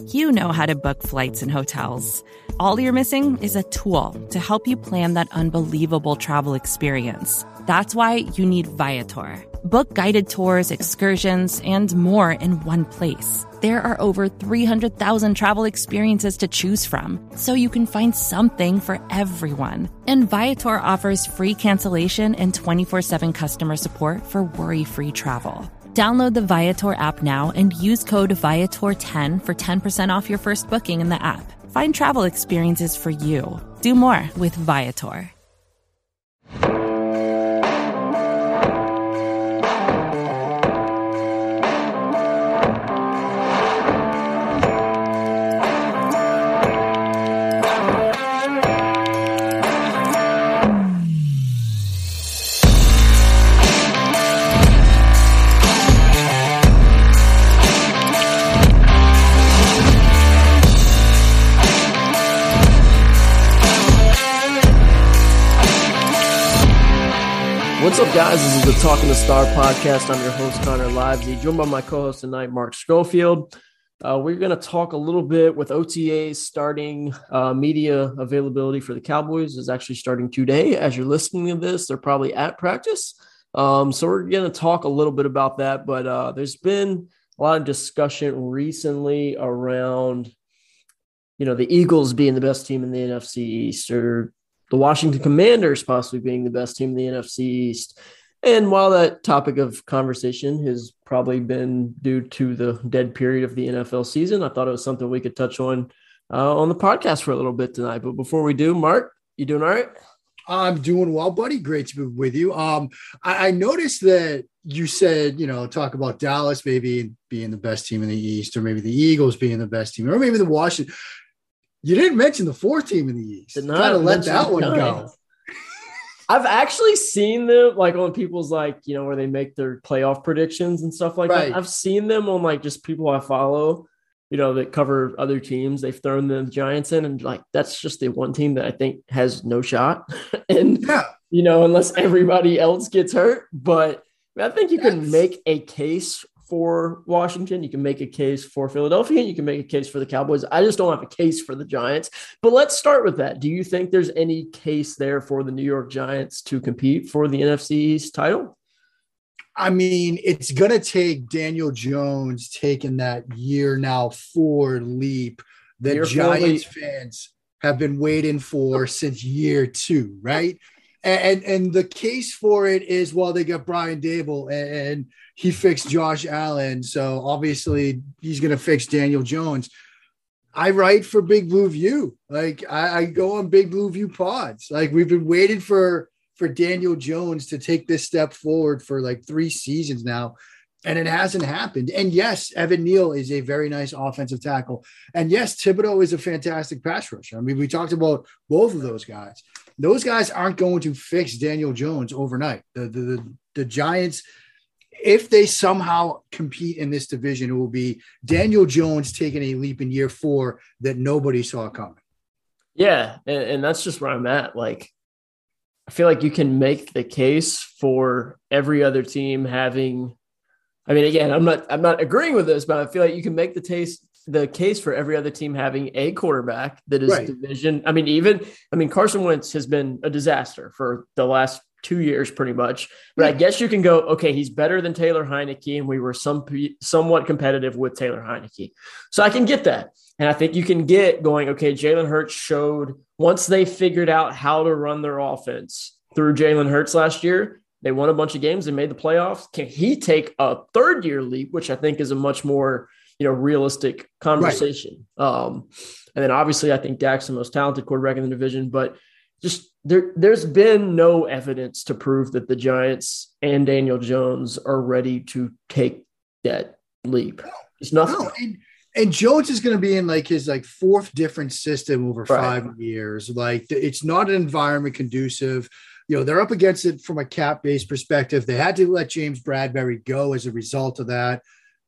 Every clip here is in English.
You know how to book flights and hotels. All you're missing is a tool to help you plan that unbelievable travel experience. That's why you need Viator. Book guided tours, excursions, and more in one place. There are over 300,000 travel experiences to choose from, so you can find something for everyone. And Viator offers free cancellation and 24/7 customer support for worry-free travel. Download the Viator app now and use code Viator10 for 10% off your first booking in the app. Find travel experiences for you. Do more with Viator. What's up, guys? This is the Talking the Star podcast. I'm your host, Connor Livesay, joined by my co-host tonight, Mark Schofield. We're going to talk a little bit with OTAs starting. Media availability for the Cowboys is actually starting today. As you're listening to this, they're probably at practice. So we're going to talk a little bit about that. But there's been a lot of discussion recently around, the Eagles being the best team in the NFC East, or the Washington Commanders possibly being the best team in the NFC East. And while that topic of conversation has probably been due to the dead period of the NFL season, I thought it was something we could touch on the podcast for a little bit tonight. But before we do, Mark, you doing all right? I'm doing well, buddy. Great to be with you. I noticed that you said, talk about Dallas maybe being the best team in the East, or maybe the Eagles being the best team, or maybe the Washington. You didn't mention the fourth team in the East. Did not let that one go. I've actually seen them on people's where they make their playoff predictions and stuff like that. I've seen them on just people I follow, that cover other teams. They've thrown the Giants in, and that's just the one team that I think has no shot. And unless everybody else gets hurt. But I think you can make a case for Washington. You can make a case for Philadelphia, and you can make a case for the Cowboys. I just don't have a case for the Giants. But let's start with that. Do you think there's any case there for the New York Giants to compete for the NFC East title? I mean, it's going to take Daniel Jones taking that year now forward leap that Giants fans have been waiting for since year 2, right? And the case for it is, well, they got Brian Dable and he fixed Josh Allen. So obviously he's going to fix Daniel Jones. I write for Big Blue View. I go on Big Blue View pods. We've been waiting for Daniel Jones to take this step forward for 3 seasons now, and it hasn't happened. And yes, Evan Neal is a very nice offensive tackle. And yes, Thibodeau is a fantastic pass rusher. I mean, we talked about both of those guys. Those guys aren't going to fix Daniel Jones overnight. The Giants, if they somehow compete in this division, it will be Daniel Jones taking a leap in year 4 that nobody saw coming. Yeah, and that's just where I'm at. I feel like you can make the case for every other team having. I mean, again, I'm not agreeing with this, but I feel like you can make the case for every other team having a quarterback that is division. I mean, Carson Wentz has been a disaster for the last 2 years pretty much, but I guess you can go, okay, he's better than Taylor Heineke, and we were somewhat competitive with Taylor Heineke. So I can get that. And I think you can get going, okay, Jalen Hurts showed once they figured out how to run their offense through Jalen Hurts last year, they won a bunch of games and made the playoffs. Can he take a third-year leap, which I think is a much more realistic conversation? And then obviously I think Dak's the most talented quarterback in the division, but just there's been no evidence to prove that the Giants and Daniel Jones are ready to take that leap. There's nothing. No, and Jones is going to be in his 4th different system over 5 years. It's not an environment conducive. They're up against it from a cap-based perspective. They had to let James Bradbury go as a result of that.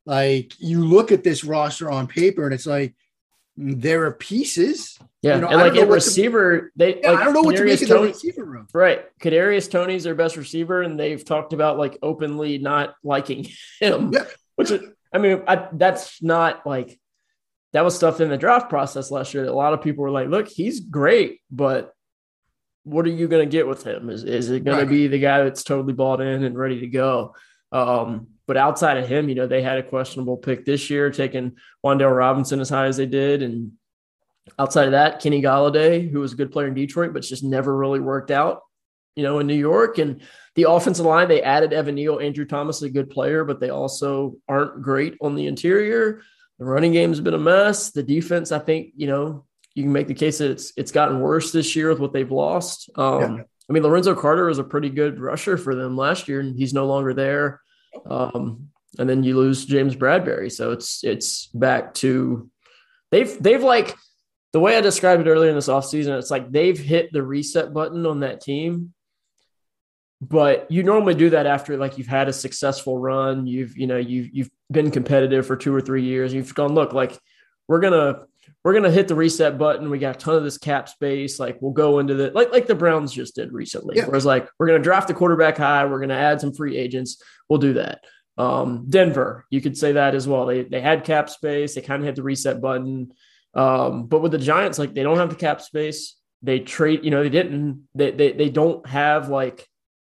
You look at this roster on paper, and it's there are pieces. Yeah, and a receiver, I don't know what to make of the receiver room. Right. Kadarius Toney's their best receiver, and they've talked about openly not liking him. Yeah. Which is, that's not that was stuff in the draft process last year that a lot of people were like, look, he's great, but what are you going to get with him? Is it going to be the guy that's totally bought in and ready to go? But outside of him, they had a questionable pick this year, taking Wan'Dale Robinson as high as they did. And outside of that, Kenny Golladay, who was a good player in Detroit, but just never really worked out, in New York. And the offensive line, they added Evan Neal. Andrew Thomas is a good player, but they also aren't great on the interior. The running game has been a mess. The defense, I think, you can make the case that it's gotten worse this year with what they've lost. I mean, Lorenzo Carter was a pretty good rusher for them last year, and he's no longer there. And then you lose James Bradbury. So it's back to they've like the way I described it earlier in this offseason, it's like they've hit the reset button on that team. But you normally do that after like you've had a successful run, you've been competitive for 2 or 3 years. You've gone, look, like we're gonna hit the reset button. We got a ton of this cap space. Like we'll go into the like the Browns just did recently. Yeah. Whereas like we're gonna draft the quarterback high. We're gonna add some free agents. We'll do that. Denver, you could say that as well. They had cap space. They kind of hit the reset button. But with the Giants, like they don't have the cap space. They trade. They don't have like.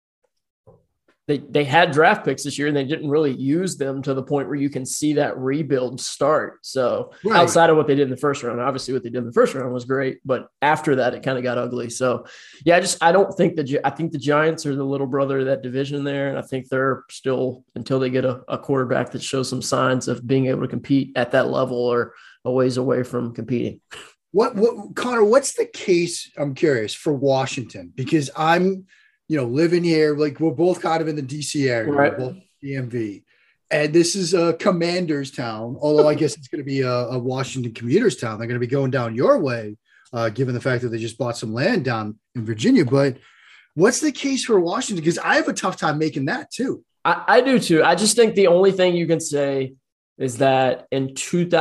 They had draft picks this year and they didn't really use them to the point where you can see that rebuild start. So outside of what they did in the first round, obviously what they did in the first round was great, but after that, it kind of got ugly. So yeah, I think the Giants are the little brother of that division there. And I think they're still, until they get a quarterback that shows some signs of being able to compete at that level or a ways away from competing. What Connor, what's the case? I'm curious for Washington, because I'm, living here, like we're both kind of in the DC area, right? We're both DMV, and this is a commander's town. Although I guess it's going to be a Washington commuters town. They're going to be going down your way, given the fact that they just bought some land down in Virginia. But what's the case for Washington? Because I have a tough time making that too. I do too. I just think the only thing you can say is that in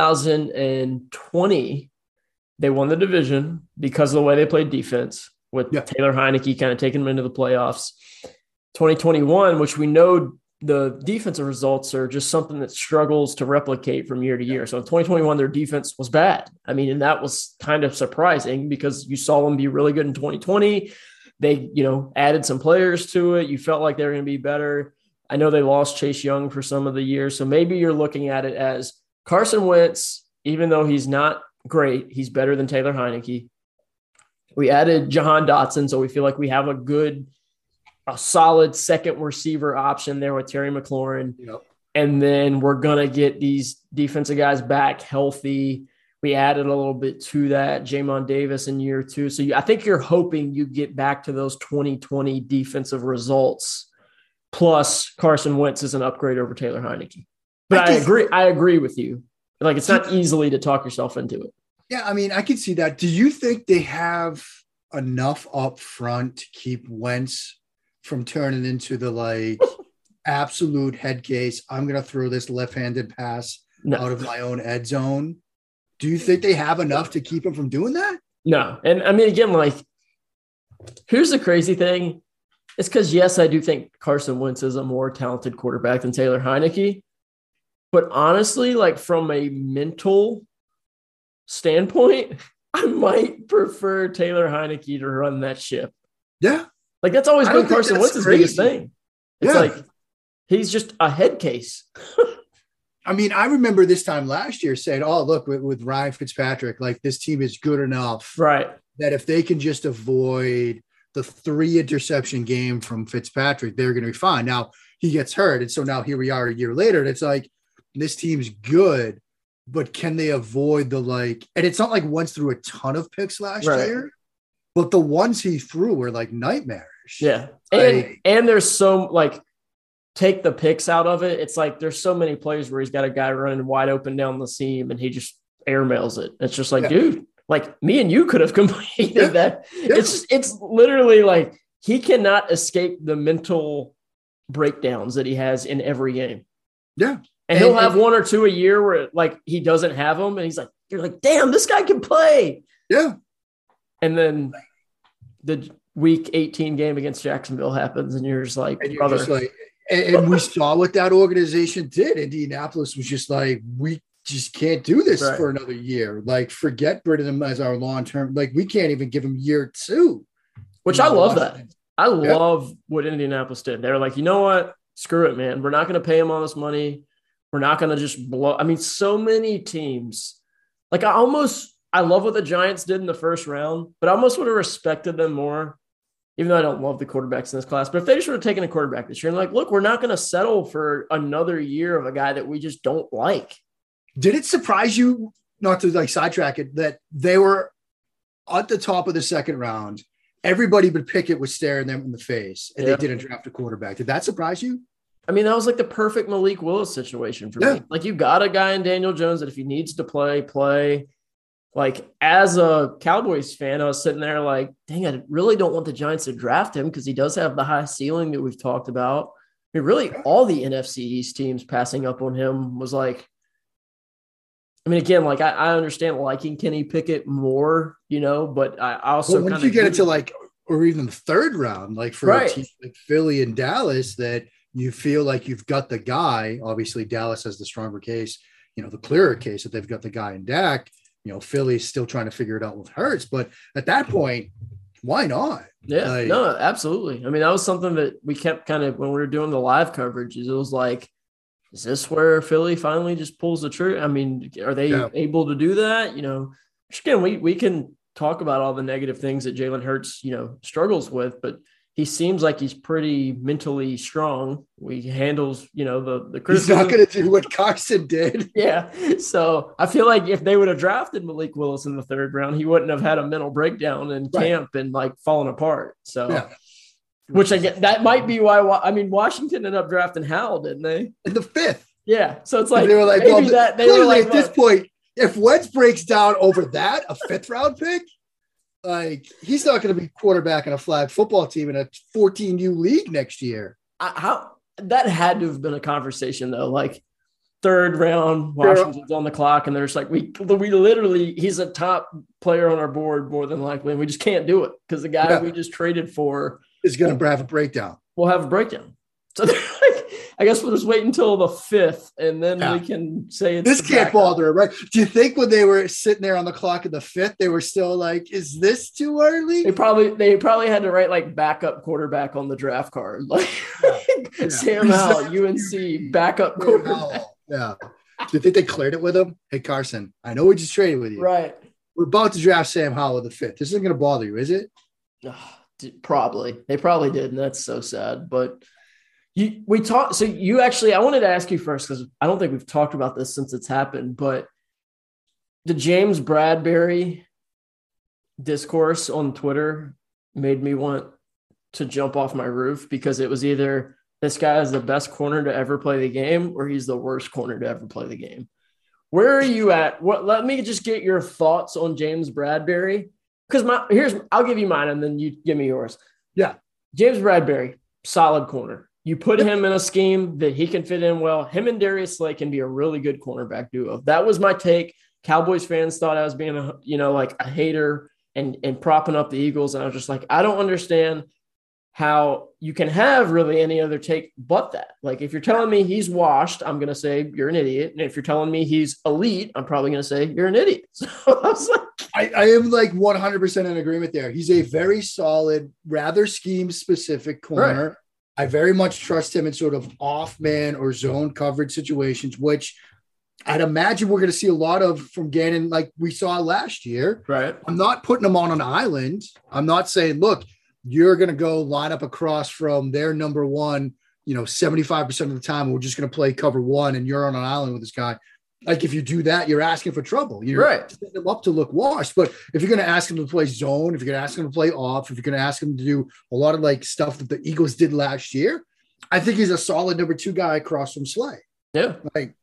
2020, they won the division because of the way they played defense, with Taylor Heineke kind of taking them into the playoffs. 2021, which we know the defensive results are just something that struggles to replicate from year to year. So in 2021, their defense was bad. I mean, and that was kind of surprising because you saw them be really good in 2020. They, added some players to it. You felt like they were going to be better. I know they lost Chase Young for some of the years. So maybe you're looking at it as Carson Wentz, even though he's not great, he's better than Taylor Heineke. We added Jahan Dotson, so we feel like we have a solid second receiver option there with Terry McLaurin. Yep. And then we're going to get these defensive guys back healthy. We added a little bit to that, Jamon Davis in year 2. So I think you're hoping you get back to those 2020 defensive results. Plus Carson Wentz is an upgrade over Taylor Heineke. But I agree with you. Like it's not easily to talk yourself into it. Yeah, I mean, I can see that. Do you think they have enough up front to keep Wentz from turning into the absolute head case? I'm going to throw this left-handed pass out of my own end zone. Do you think they have enough to keep him from doing that? No. And I mean, again, here's the crazy thing. It's because, yes, I do think Carson Wentz is a more talented quarterback than Taylor Heineke. But honestly, from a mental standpoint, I might prefer Taylor Heineke to run that ship. Yeah. That's always been Carson Wentz's biggest thing. It's he's just a head case. I mean, I remember this time last year saying, oh, look, with Ryan Fitzpatrick, this team is good enough. Right. That if they can just avoid the 3 interception game from Fitzpatrick, they're going to be fine. Now he gets hurt. And so now here we are a year later. And it's this team's good. But can they avoid and it's not like Wentz threw a ton of picks last year, but the ones he threw were nightmarish. Yeah. And there's so take the picks out of it. It's there's so many plays where he's got a guy running wide open down the seam and he just airmails it. It's just dude, me and you could have completed that. Yeah. It's literally he cannot escape the mental breakdowns that he has in every game. Yeah. And he'll have 1 or 2 a year where he doesn't have them. And you're damn, this guy can play. Yeah. And then the week 18 game against Jacksonville happens. And you're just brother. And we saw what that organization did. Indianapolis was just just can't do this Right. for another year. Like, forget Brittingham as our long-term. Like, we can't even give him year 2. Which I love that. I love what Indianapolis did. They were like, you know what? Screw it, man. We're not going to pay him all this money. We're not going to just blow. I mean, so many teams. Like, I love what the Giants did in the first round, but I almost would have respected them more, even though I don't love the quarterbacks in this class. But if they just would have taken a quarterback this year and like, look, we're not going to settle for another year of a guy that we just don't like. Did it surprise you, not to like sidetrack it, that they were at the top of the second round? Everybody but Pickett was staring them in the face, and they didn't draft a quarterback. Did that surprise you? I mean, that was like the perfect Malik Willis situation for me. Like, you got a guy in Daniel Jones that if he needs to play. Like, as a Cowboys fan, I was sitting there like, dang, I really don't want the Giants to draft him because he does have the high ceiling that we've talked about. I mean, really, all the NFC East teams passing up on him was like, I mean, again, like I understand liking Kenny Pickett more, but I also once you get into like, or even the third round, like for a team like Philly and Dallas, that you feel like you've got the guy. Obviously, Dallas has the stronger case, the clearer case that they've got the guy in Dak. Philly's still trying to figure it out with Hurts, but at that point, why not? Yeah, no, absolutely. I mean, that was something that we kept kind of when we were doing the live coverage. It was like, is this where Philly finally just pulls the trigger? I mean, are they able to do that? Again, we can talk about all the negative things that Jalen Hurts, struggles with, but he seems like he's pretty mentally strong. He handles, the criticism. He's not going to do what Carson did. Yeah. So I feel like if they would have drafted Malik Willis in the third round, he wouldn't have had a mental breakdown in camp and like fallen apart. So, which I get, that might be why, Washington ended up drafting Howell, didn't they? In the 5th. Yeah. So it's like, they were like, at this point, if Wentz breaks down over that, a 5th round pick, like, he's not going to be quarterback in a flag football team in a 14U league next year. That had to have been a conversation though. Like, third round, Washington's on the clock, and they're just like, we literally, he's a top player on our board more than likely, and we just can't do it because the guy we just traded for is going to have a breakdown. We'll have a breakdown. So they're like, I guess we'll just wait until the 5th, and then we can say it's this can't bother him, right? Do you think when they were sitting there on the clock in the 5th, they were still like, "Is this too early?" They probably had to write like backup quarterback on the draft card, like Sam Howell, UNC backup quarterback. Yeah. Do you think they cleared it with him? Hey, Carson, I know we just traded with you. Right. We're about to draft Sam Howell in the 5th. This isn't going to bother you, is it? Probably. They probably did, and that's so sad. But I wanted to ask you first because I don't think we've talked about this since it's happened, but the James Bradberry discourse on Twitter made me want to jump off my roof because it was either this guy is the best corner to ever play the game or he's the worst corner to ever play the game. Where are you at? Let me just get your thoughts on James Bradberry. Because I'll give you mine and then you give me yours. Yeah. James Bradberry, solid corner. You put him in a scheme that he can fit in well. Him and Darius Slay can be a really good cornerback duo. That was my take. Cowboys fans thought I was being a hater and propping up the Eagles. And I was just like, I don't understand how you can have really any other take but that. Like, if you're telling me he's washed, I'm going to say you're an idiot. And if you're telling me he's elite, I'm probably going to say you're an idiot. So I was like, I am like 100% in agreement there. He's a very solid, rather scheme-specific corner. Right. I very much trust him in sort of off-man or zone coverage situations, which I'd imagine we're going to see a lot of from Gannon like we saw last year. Right. I'm not putting him on an island. I'm not saying, look, you're going to go line up across from their number one, 75% of the time. We're just going to play cover one and you're on an island with this guy. Like, if you do that, you're asking for trouble. You're setting him up to look washed. But if you're going to ask him to play zone, if you're going to ask him to play off, if you're going to ask him to do a lot of like stuff that the Eagles did last year, I think he's a solid number 2 guy across from Slay. Yeah.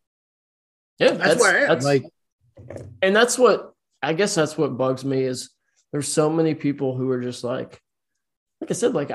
That's where I am. And that's what bugs me is there's so many people who are just like I said, like,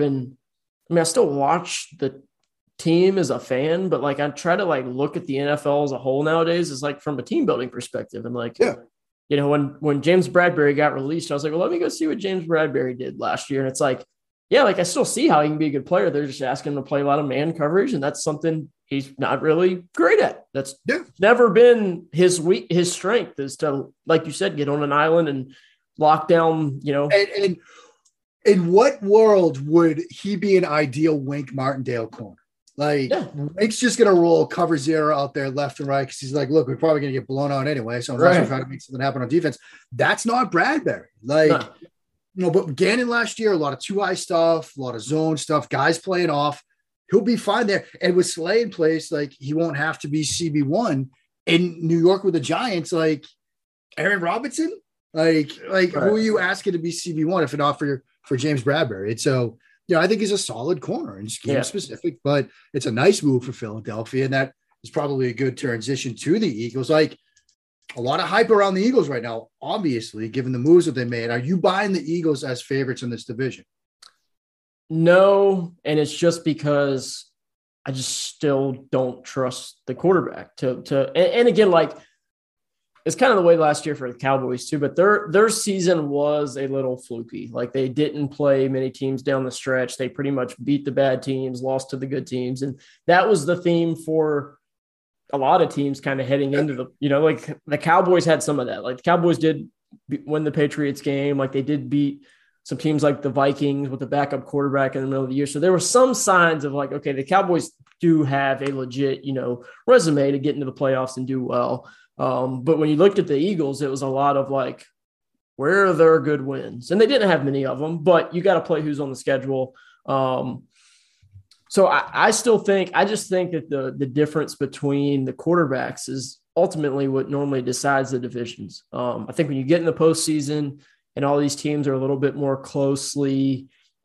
I still watch the team as a fan, but like I try to like look at the NFL as a whole nowadays is like from a team building perspective. And like, when James Bradberry got released, I was like, well, let me go see what James Bradberry did last year. And it's like, yeah, like I still see how he can be a good player. They're just asking him to play a lot of man coverage, and that's something he's not really great at. That's never been his strength is to, like you said, get on an island and lock down, And in what world would he be an ideal Wink Martindale corner? Like, Wink's just going to roll cover zero out there left and right because he's like, look, we're probably going to get blown out anyway. So unless we try to make something happen on defense, that's not Bradbury. Like, but Gannon last year, a lot of too high stuff, a lot of zone stuff, guys playing off. He'll be fine there. And with Slay in place, like, he won't have to be CB1 in New York with the Giants. Like, Aaron Robinson, like who are you asking to be CB1 if not for James Bradbury? And so, I think he's a solid corner and scheme specific, but it's a nice move for Philadelphia. And that is probably a good transition to the Eagles. Like, a lot of hype around the Eagles right now, obviously, given the moves that they made. Are you buying the Eagles as favorites in this division? No, and it's just because I just still don't trust the quarterback and again, like, it's kind of the way last year for the Cowboys too, but their season was a little fluky. Like, they didn't play many teams down the stretch. They pretty much beat the bad teams, lost to the good teams. And that was the theme for a lot of teams kind of heading into like the Cowboys had some of that. Like, the Cowboys did win the Patriots game. Like, they did beat some teams like the Vikings with the backup quarterback in the middle of the year. So there were some signs of like, okay, the Cowboys do have a legit, resume to get into the playoffs and do well. But when you looked at the Eagles, it was a lot of like, where are their good wins? And they didn't have many of them, but you got to play who's on the schedule. So I just think that the difference between the quarterbacks is ultimately what normally decides the divisions. I think when you get in the postseason and all these teams are a little bit more closely,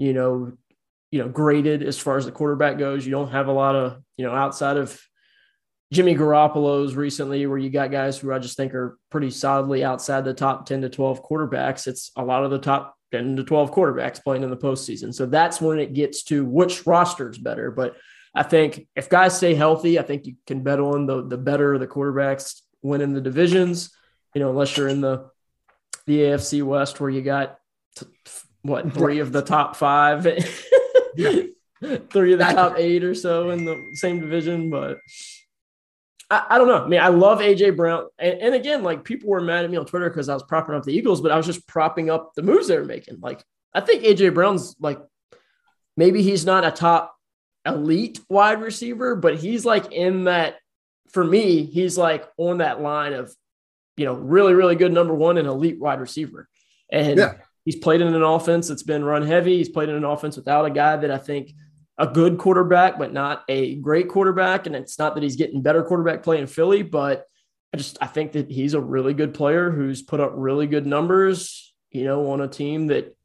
graded as far as the quarterback goes, you don't have a lot of, outside of Jimmy Garoppolo's recently, where you got guys who I just think are pretty solidly outside the top 10 to 12 quarterbacks. It's a lot of the top 10 to 12 quarterbacks playing in the postseason. So that's when it gets to which roster is better. But I think if guys stay healthy, I think you can bet on the better the quarterbacks winning the divisions, unless you're in the AFC West where you got three of the top five, three of the top 8 or so in the same division. But I don't know. I mean, I love AJ Brown. And again, like, people were mad at me on Twitter because I was propping up the Eagles, but I was just propping up the moves they were making. Like, I think AJ Brown's like, maybe he's not a top elite wide receiver, but he's like in that, for me, he's like on that line of, really, really good number one and elite wide receiver. And he's played in an offense that's been run heavy. He's played in an offense without a guy that I think a good quarterback, but not a great quarterback. And it's not that he's getting better quarterback play in Philly, but I think that he's a really good player who's put up really good numbers, on a team that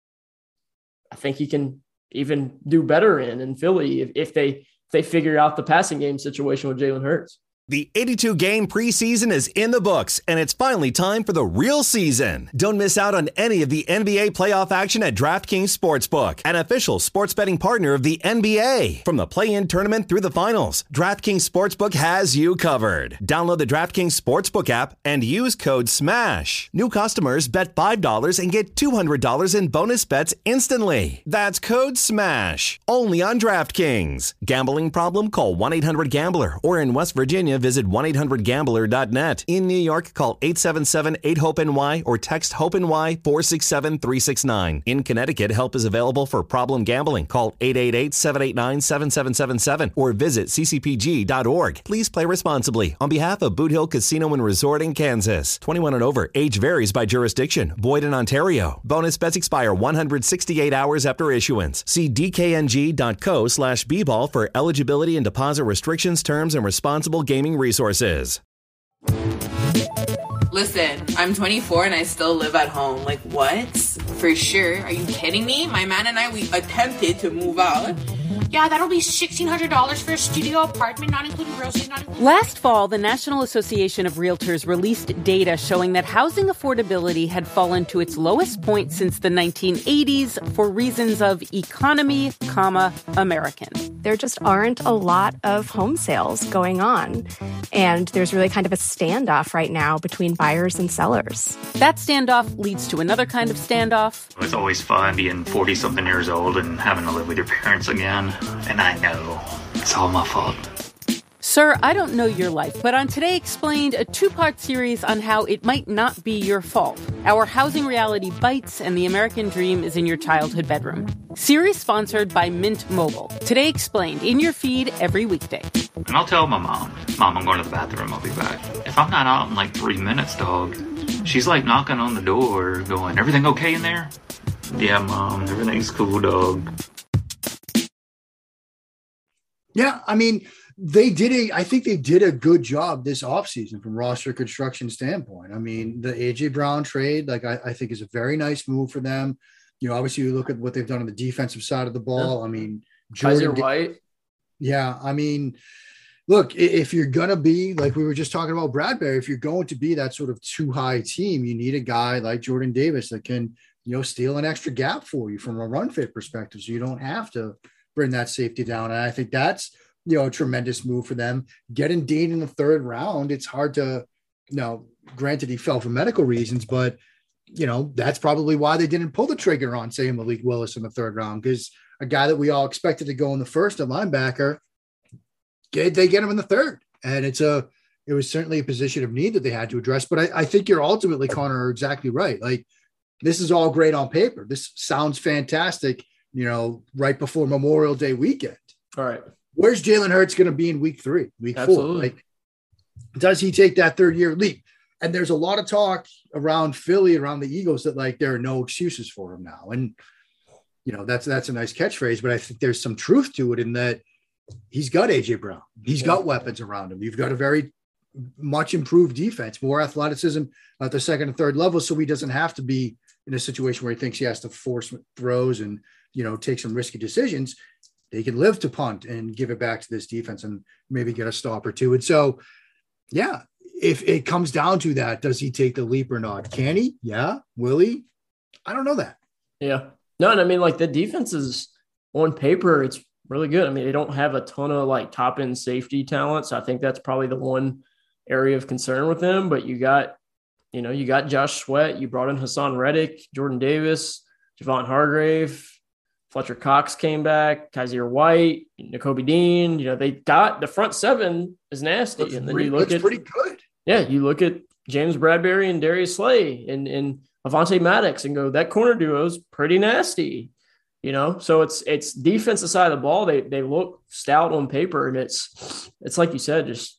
I think he can even do better in Philly if they figure out the passing game situation with Jalen Hurts. The 82-game preseason is in the books, and it's finally time for the real season. Don't miss out on any of the NBA playoff action at DraftKings Sportsbook, an official sports betting partner of the NBA. From the play-in tournament through the finals, DraftKings Sportsbook has you covered. Download the DraftKings Sportsbook app and use code SMASH. New customers bet $5 and get $200 in bonus bets instantly. That's code SMASH. Only on DraftKings. Gambling problem? Call 1-800-GAMBLER. Or in West Virginia, visit 1-800-GAMBLER.net. In New York, call 877-8-HOPE-NY or text HOPE-NY 467-369. In Connecticut, help is available for problem gambling. Call 888-789-7777 or visit ccpg.org. Please play responsibly. On behalf of Boot Hill Casino and Resort in Kansas. 21 and over. Age varies by jurisdiction. Void in Ontario. Bonus bets expire 168 hours after issuance. See dkng.co/bball for eligibility and deposit restrictions, terms, and responsible gaming resources. Listen, I'm 24 and I still live at home. Like, what? For sure. Are you kidding me? My man and I, we attempted to move out. Yeah, that'll be $1,600 for a studio apartment, not including groceries, not including... Last fall, the National Association of Realtors released data showing that housing affordability had fallen to its lowest point since the 1980s for reasons of economy, American. there just aren't a lot of home sales going on. And there's really kind of a standoff right now between buyers and sellers. That standoff leads to another kind of standoff. It's always fun being 40-something years old and having to live with your parents again. And I know it's all my fault. Sir, I don't know your life, but on Today Explained, a two-part series on how it might not be your fault. Our housing reality bites and the American dream is in your childhood bedroom. Series sponsored by Mint Mobile. Today Explained, in your feed every weekday. And I'll tell my mom, I'm going to the bathroom, I'll be back. If I'm not out in like 3 minutes, dog, she's like knocking on the door going, everything okay in there? Yeah, Mom, everything's cool, dog. Yeah, I mean, I think they did a good job this offseason from roster construction standpoint. I mean, the AJ Brown trade, like I think is a very nice move for them. You know, obviously you look at what they've done on the defensive side of the ball. I mean, Jordan White. Yeah. I mean, look, if you're going to be, like we were just talking about Bradbury, if you're going to be that sort of too high team, you need a guy like Jordan Davis that can, steal an extra gap for you from a run fit perspective. So you don't have to bring that safety down. And I think that's, a tremendous move for them. Getting Dean in the third round, it's hard to, granted he fell for medical reasons, but, that's probably why they didn't pull the trigger on, say, Malik Willis in the third round, because a guy that we all expected to go in the first, a linebacker, they get him in the third. And it was certainly a position of need that they had to address. But I think you're ultimately, Connor, are exactly right. Like, this is all great on paper. This sounds fantastic, right before Memorial Day weekend. All right. Where's Jalen Hurts going to be in week 4? Like, does he take that third year leap? And there's a lot of talk around Philly, around the Eagles, that like there are no excuses for him now. And, that's a nice catchphrase, but I think there's some truth to it in that he's got AJ Brown. He's got weapons around him. You've got a very much improved defense, more athleticism at the second and third level. So he doesn't have to be in a situation where he thinks he has to force throws and, take some risky decisions. They can live to punt and give it back to this defense and maybe get a stop or two. And so, yeah, if it comes down to that, does he take the leap or not? Can he? Yeah. Will he? I don't know that. Yeah. No, and I mean, like the defense is on paper, it's really good. I mean, they don't have a ton of like top end safety talent. So I think that's probably the one area of concern with them. But you got Josh Sweat, you brought in Hassan Reddick, Jordan Davis, Javon Hargrave, Fletcher Cox came back, Kaiser White, Nakobe Dean. They got the front seven is nasty. And then you look at pretty good. Yeah, you look at James Bradbury and Darius Slay and Avonte Maddox and go, that corner duo is pretty nasty. So it's defensive side of the ball. They look stout on paper, and it's like you said, just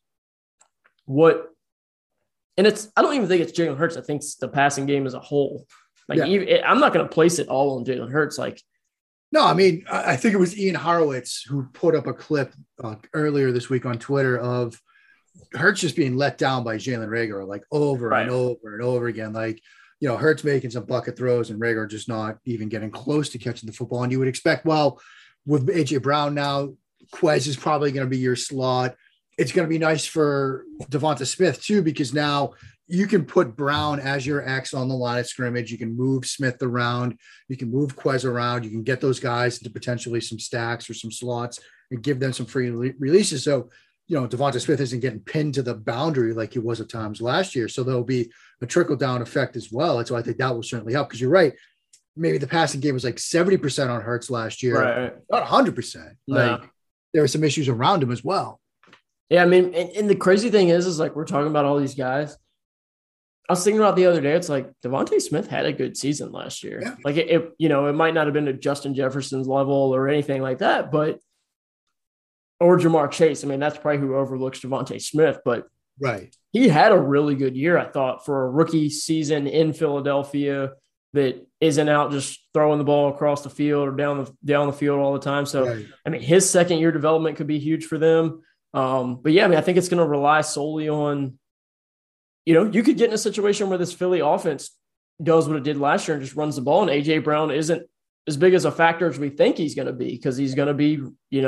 what. And I don't even think it's Jalen Hurts. I think it's the passing game as a whole. Like I'm not going to place it all on Jalen Hurts. Like. No, I mean, I think it was Ian Horowitz who put up a clip earlier this week on Twitter of Hurts just being let down by Jalen Reagor, like over and over and over again. Like, Hurts making some bucket throws and Reagor just not even getting close to catching the football. And you would expect, well, with AJ Brown now, Quez is probably going to be your slot. It's going to be nice for Devonta Smith too, because now you can put Brown as your X on the line of scrimmage. You can move Smith around. You can move Quez around. You can get those guys into potentially some stacks or some slots and give them some free releases. So, Devonta Smith isn't getting pinned to the boundary like he was at times last year. So there'll be a trickle-down effect as well. And so I think that will certainly help, because you're right. Maybe the passing game was like 70% on Hurts last year. Right. Not 100%. Like there were some issues around him as well. Yeah, I mean, and the crazy thing is like we're talking about all these guys. I was thinking about the other day, it's like Devontae Smith had a good season last year. Yeah. Like it might not have been to Justin Jefferson's level or anything like that, or Jamar Chase. I mean, that's probably who overlooks Devontae Smith, but right. He had a really good year, I thought, for a rookie season in Philadelphia that isn't out just throwing the ball across the field or down the field all the time. So, right. I mean, his second year development could be huge for them. But yeah, I mean, I think it's going to rely solely on, you could get in a situation where this Philly offense does what it did last year and just runs the ball, and A.J. Brown isn't as big as a factor as we think he's going to be, because he's going to be,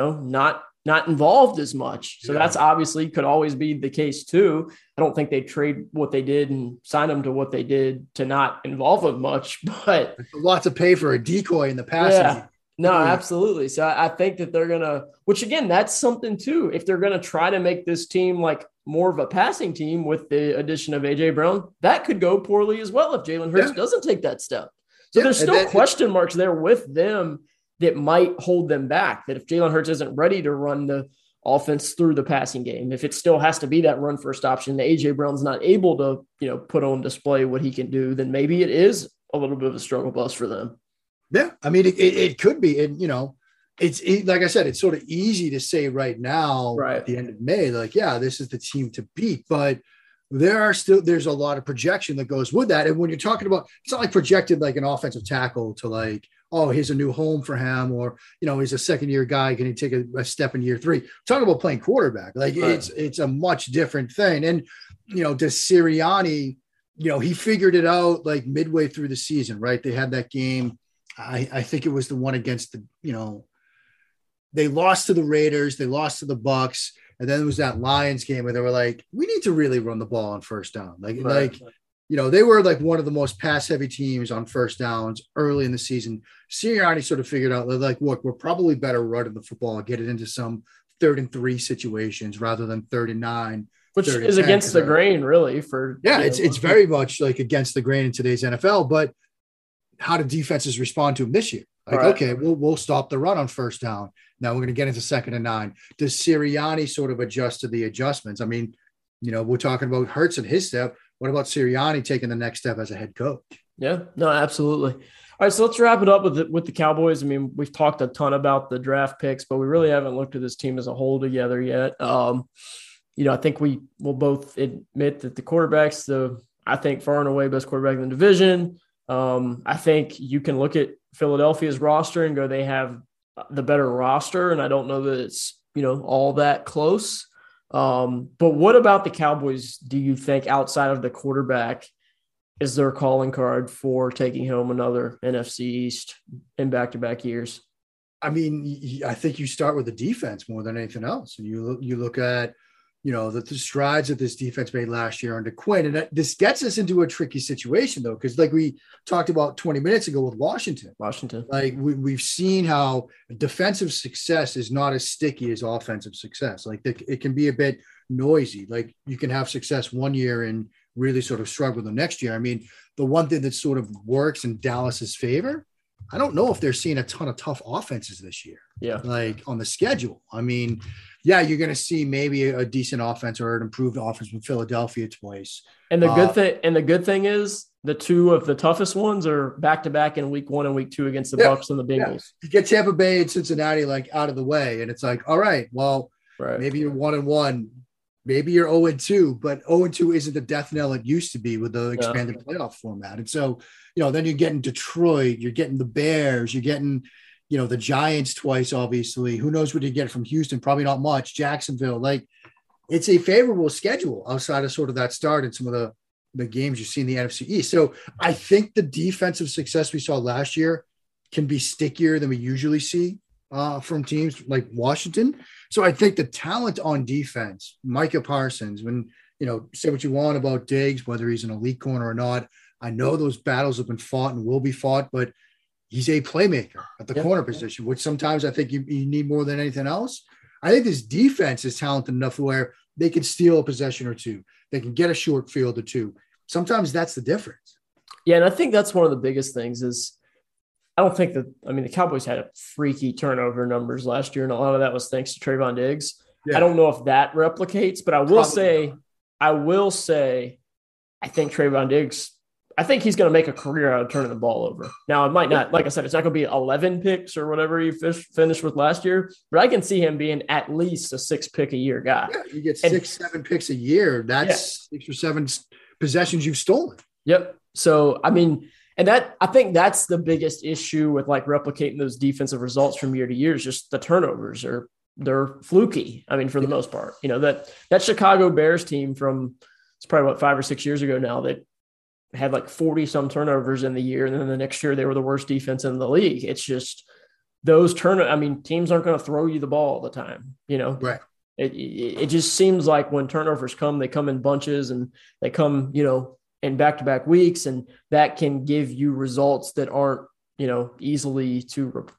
not involved as much. So that's obviously could always be the case too. I don't think they trade what they did and sign him to what they did to not involve him much, but a lot to pay for a decoy in the passing. No, absolutely. So I think that they're going to, which again, that's something too. If they're going to try to make this team like more of a passing team with the addition of AJ Brown, that could go poorly as well if Jalen Hurts doesn't take that step. So there's still question marks there with them that might hold them back. That if Jalen Hurts isn't ready to run the offense through the passing game, if it still has to be that run first option, the AJ Brown's not able to, put on display what he can do, then maybe it is a little bit of a struggle bus for them. Yeah, I mean, it could be. And, it's like I said, it's sort of easy to say right now at the end of May, like, yeah, this is the team to beat. But there's a lot of projection that goes with that. And when you're talking about, it's not like projected like an offensive tackle to like, oh, here's a new home for him, or, he's a second-year guy. Can he take a step in year 3? Talking about playing quarterback, like it's a much different thing. And, does Sirianni, he figured it out like midway through the season, right? They had that game. I think it was the one against they lost to the Raiders, they lost to the Bucks, and then it was that Lions game where they were like, we need to really run the ball on first down. They were like one of the most pass heavy teams on first downs early in the season. Sirianni sort of figured out like, look, we're probably better running the football, get it into some 3rd and 3 situations rather than 3rd and 9. Which is against the grain, really. It's very much like against the grain in today's NFL, but how do defenses respond to him this year? Like, okay, we'll stop the run on first down. Now we're going to get into 2nd and 9. Does Sirianni sort of adjust to the adjustments? I mean, we're talking about Hurts and his step. What about Sirianni taking the next step as a head coach? Yeah, no, absolutely. All right, so let's wrap it up with the Cowboys. I mean, we've talked a ton about the draft picks, but we really haven't looked at this team as a whole together yet. I think we will both admit that the quarterback's I think far and away best quarterback in the division. I think you can look at Philadelphia's roster and go, they have the better roster. And I don't know that it's, all that close. But what about the Cowboys? Do you think outside of the quarterback is their calling card for taking home another NFC East in back-to-back years? I mean, I think you start with the defense more than anything else. And you look at, the strides that this defense made last year under Quinn. And this gets us into a tricky situation, though, because like we talked about 20 minutes ago with Washington, like we've seen how defensive success is not as sticky as offensive success. Like it can be a bit noisy. Like you can have success one year and really sort of struggle the next year. I mean, the one thing that sort of works in Dallas's favor, I don't know if they're seeing a ton of tough offenses this year. Yeah. Like on the schedule. I mean, yeah, you're going to see maybe a decent offense or an improved offense with Philadelphia twice. And the good thing is the two of the toughest ones are back to back in week 1 and week 2 against the Bucs and the Bengals. Yeah. You get Tampa Bay and Cincinnati like out of the way, and it's like, all right, well, maybe you're 1-1, maybe you're 0-2, but 0-2 isn't the death knell it used to be with the expanded playoff format. And so, then you're getting Detroit, you're getting the Bears, you're getting, the Giants twice, obviously. Who knows what you get from Houston? Probably not much. Jacksonville. Like, it's a favorable schedule outside of sort of that start and some of the games you see in the NFC East. So I think the defensive success we saw last year can be stickier than we usually see from teams like Washington. So I think the talent on defense, Micah Parsons, when, say what you want about Diggs, whether he's an elite corner or not, I know those battles have been fought and will be fought, but he's a playmaker at the corner position, which sometimes I think you need more than anything else. I think this defense is talented enough where they can steal a possession or two. They can get a short field or two. Sometimes that's the difference. Yeah, and I think that's one of the biggest things is I don't think the Cowboys had a freaky turnover numbers last year, and a lot of that was thanks to Trayvon Diggs. Yeah. I don't know if that replicates, but I will say, I think Trayvon Diggs, I think he's going to make a career out of turning the ball over. Now, it might not, like I said, it's not going to be 11 picks or whatever he finished with last year, but I can see him being at least a 6-pick-a-year guy. Yeah, you get 6-7 picks a year. That's 6 or 7 possessions you've stolen. Yep. So, I mean, and I think that's the biggest issue with like replicating those defensive results from year to year is just the turnovers they're fluky. I mean, for the most part, that Chicago Bears team from it's probably 5 or 6 years ago now that had like 40 some turnovers in the year. And then the next year they were the worst defense in the league. It's just those teams aren't going to throw you the ball all the time, Right. It just seems like when turnovers come, they come in bunches and they come, in back-to-back weeks, and that can give you results that aren't easily to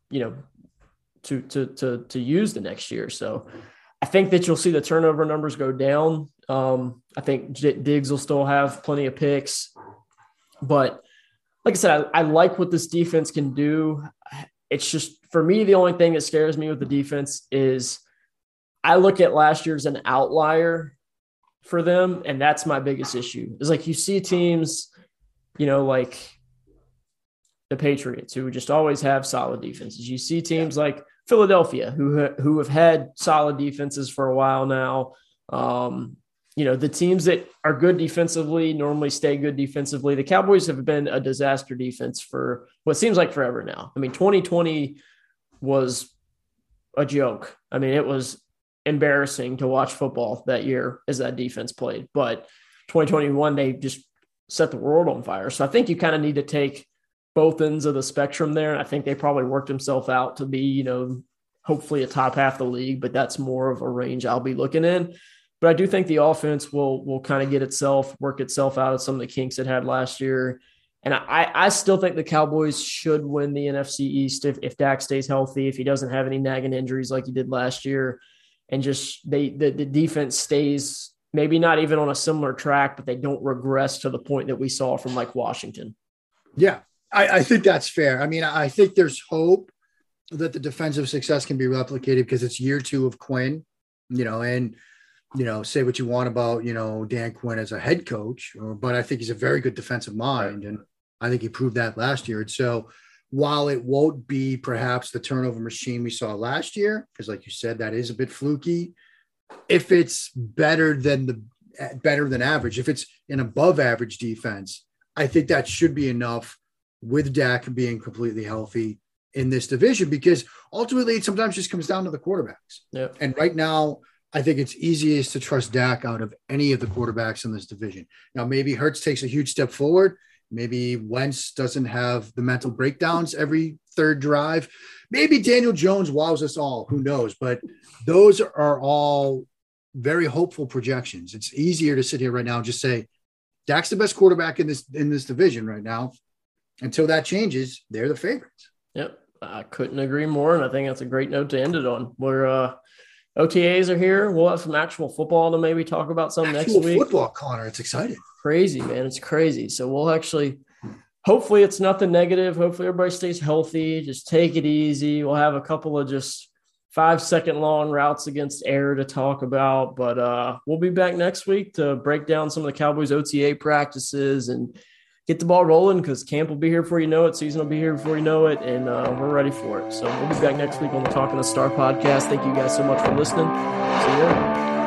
use the next year. So I think that you'll see the turnover numbers go down. I think Diggs will still have plenty of picks, but like I said, I like what this defense can do. It's just, for me, the only thing that scares me with the defense is I look at last year as an outlier for them, and that's my biggest issue. Is like you see teams, like the Patriots, who just always have solid defenses. You see teams like Philadelphia, who have had solid defenses for a while now. The teams that are good defensively normally stay good defensively. The Cowboys have been a disaster defense for what seems like forever now. I mean, 2020 was a joke. I mean, it was embarrassing to watch football that year as that defense played. But 2021, they just set the world on fire. So I think you kind of need to take both ends of the spectrum there. And I think they probably worked themselves out to be, hopefully a top half of the league, but that's more of a range I'll be looking in. But I do think the offense will kind of work itself out of some of the kinks it had last year. And I still think the Cowboys should win the NFC East if Dak stays healthy, if he doesn't have any nagging injuries like he did last year. And just the defense stays maybe not even on a similar track, but they don't regress to the point that we saw from like Washington. Yeah, I think that's fair. I mean, I think there's hope that the defensive success can be replicated because it's year 2 of Quinn, and say what you want about, Dan Quinn as a head coach, but I think he's a very good defensive mind. And I think he proved that last year. And so while it won't be perhaps the turnover machine we saw last year, because like you said, that is a bit fluky, if it's better than average, if it's an above average defense, I think that should be enough with Dak being completely healthy in this division, because ultimately it sometimes just comes down to the quarterbacks. Yep. And right now, I think it's easiest to trust Dak out of any of the quarterbacks in this division. Now, maybe Hurts takes a huge step forward. Maybe Wentz doesn't have the mental breakdowns every third drive. Maybe Daniel Jones wows us all. Who knows? But those are all very hopeful projections. It's easier to sit here right now and just say, Dak's the best quarterback in this division right now. Until that changes, they're the favorites. Yep. I couldn't agree more. And I think that's a great note to end it on. We're OTAs are here. We'll have some actual football to maybe talk about some next week. Football, Connor. It's exciting. Crazy, man. It's crazy. So we'll actually, hopefully it's nothing negative. Hopefully everybody stays healthy. Just take it easy. We'll have a couple of just 5-second long routes against air to talk about. But we'll be back next week to break down some of the Cowboys OTA practices and get the ball rolling, because camp will be here before you know it. Season will be here before you know it, and we're ready for it. So we'll be back next week on the Talking the Star podcast. Thank you guys so much for listening. See you later.